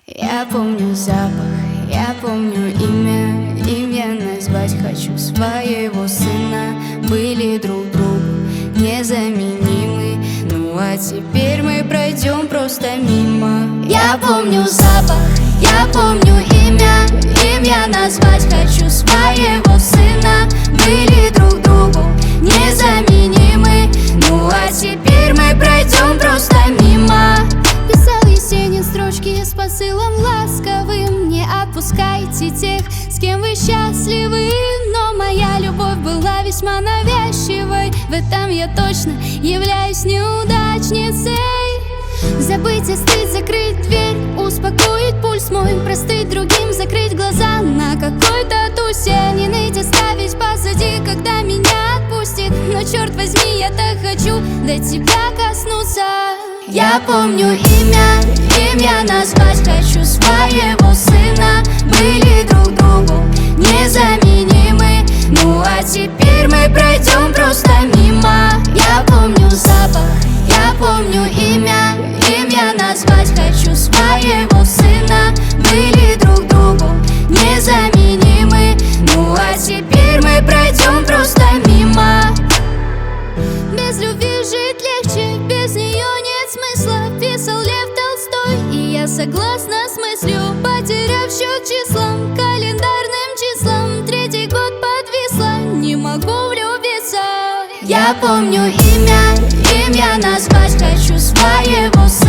Я помню запах, я помню имя назвать хочу своего сына. Были друг другу незаменимы, ну а теперь мы пройдем просто мимо. Я помню запах, я помню имя назвать хочу своего сына. Были друг другу незаменимы, ну а теперь мы пройдем просто мимо. Писал Есенин строчки с посылом ласковым: не отпускайте тех, с кем вы счастливы. Но моя любовь была весьма навязчивой, в этом я точно являюсь неудачницей. Забыть, остыть, закрыть дверь, успокоить пульс мой, простыть другим, закрыть глаза на какой-то тусе. Не ныть, оставить позади, когда меня отпустит. Но черт возьми, я так хочу до тебя коснуться. Я помню имя назвать хочу своего сына. Были друг другу незаменимы, ну а теперь мы пройдем просто мимо. Я помню запах, я помню имя назвать хочу своего сына. Были друг другу незаменимы, ну а теперь мы пройдем просто мимо. Без любви жить легче, без нее нет смысла, писал Лев Толстой, и я согласна с мыслью. Потеряв счет числам, календарным числам, третий год подвисла, не могу влюбиться. Я помню имя назвать хочу своего сына.